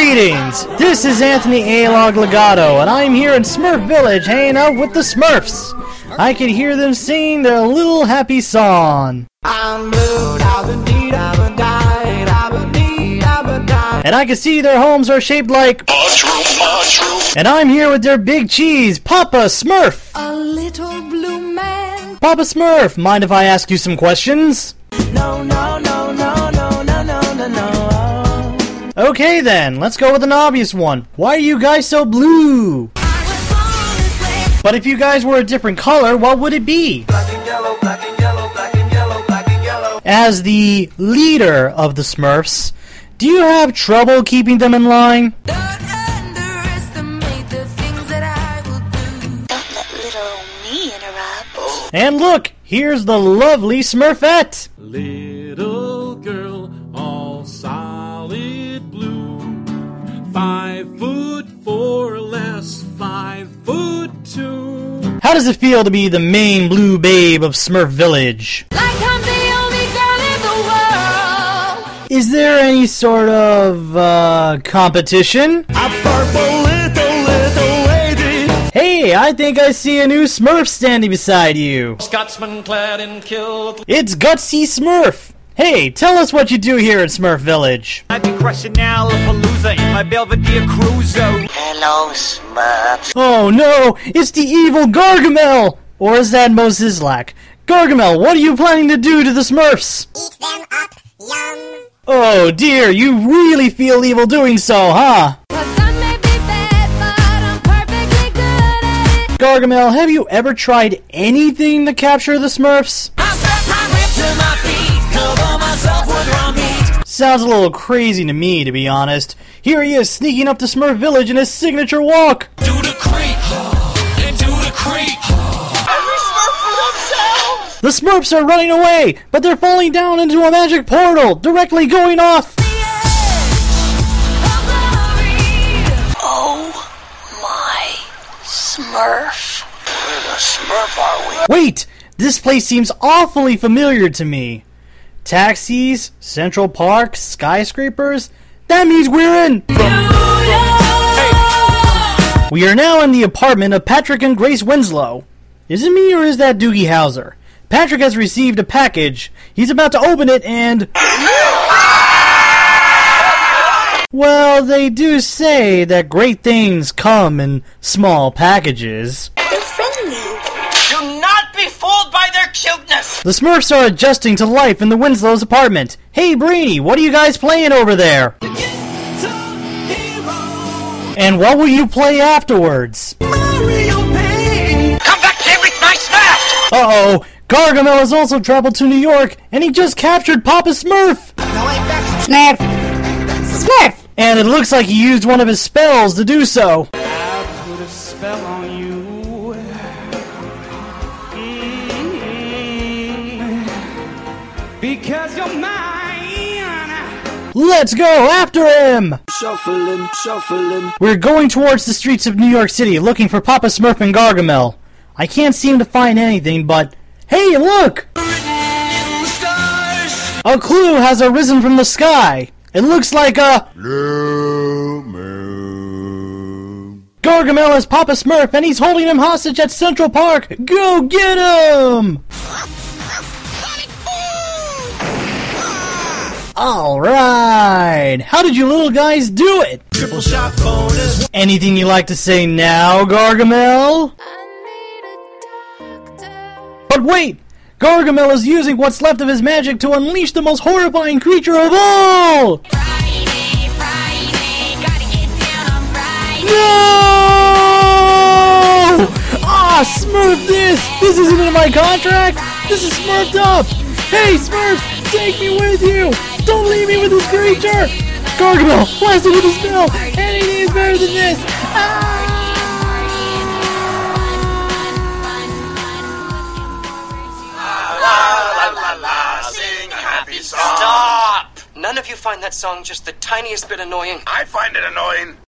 Greetings! This is Anthony A-Log Legato, and I'm here in Smurf Village hanging out with the Smurfs. I can hear them singing their little happy song. I'm blue, and I can see their homes are shaped like mushroom. And I'm here with their big cheese, Papa Smurf. A little blue man. Papa Smurf, mind if I ask you some questions? No. Okay then, let's go with an obvious one. Why are you guys so blue? But if you guys were a different color, what would it be? Black and yellow, black and yellow, black and yellow, black and yellow. As the leader of the Smurfs, do you have trouble keeping them in line? Don't underestimate the things that I will do. Don't let little old me interrupt. And look, here's the lovely Smurfette. Little girl, all solid blue, 5'4" or less, 5'2". How does it feel to be the main blue babe of Smurf Village? Like I'm the only girl in the world. Is there any sort of, competition? A purple little lady. Hey, I think I see a new Smurf standing beside you. Scotsman clad in kilt. It's Gutsy Smurf. Hey, tell us what you do here in Smurf Village. I'd be crushing Alapalooza in my Belvedere Cruiser. Hello, Smurfs. Oh no, it's the evil Gargamel! Or is that Moses Slack? Gargamel, what are you planning to do to the Smurfs? Eat them up, yum. Oh dear, you really feel evil doing so, huh? 'Cause I may be bad, but I'm perfectly good at it. Gargamel, have you ever tried anything to capture the Smurfs? I strap my whip to my feet, cover myself with raw meat. Sounds a little crazy to me, to be honest. Here he is, sneaking up to Smurf Village in his signature walk. Do the creep, and do the creep. The Smurfs are running away, but they're falling down into a magic portal, directly going off. Oh my Smurf. Where the Smurf are we? Wait, this place seems awfully familiar to me. Taxis, Central Park, skyscrapers. That means we're in. We are now in the apartment of Patrick and Grace Winslow. Is it me or is that Doogie Howser? Patrick has received a package. He's about to open it and... Well, they do say that great things come in small packages. They're friendly. Do not be fooled by their cuteness. The Smurfs are adjusting to life in the Winslow's apartment. Hey, Brainy, what are you guys playing over there? And what will you play afterwards? Come back here with my Smurf. Uh-oh, Gargamel has also traveled to New York, and he just captured Papa Smurf! Smurf. Smurf. And it looks like he used one of his spells to do so. I put a spell on you. Because you're mine. Let's go after him! Shuffling. We're going towards the streets of New York City, looking for Papa Smurf and Gargamel. I can't seem to find anything, but... Hey, look! A clue has arisen from the sky. It looks like a... Gargamel is Papa Smurf, and he's holding him hostage at Central Park. Go get him! Alright! How did you little guys do it? Triple shot bonus. Anything you like to say now, Gargamel? I need a doctor. But wait! Gargamel is using what's left of his magic to unleash the most horrifying creature of all! Friday, gotta get down on Friday. No! Ah, Smurf this! This isn't in my contract! This is Smurfed up! Hey, Smurf! Take me with you! Don't leave me with this creature! Gargamel, blast it with a spell! Anything is better than this! Ah! Stop! None of you find that song just the tiniest bit annoying. I find it annoying.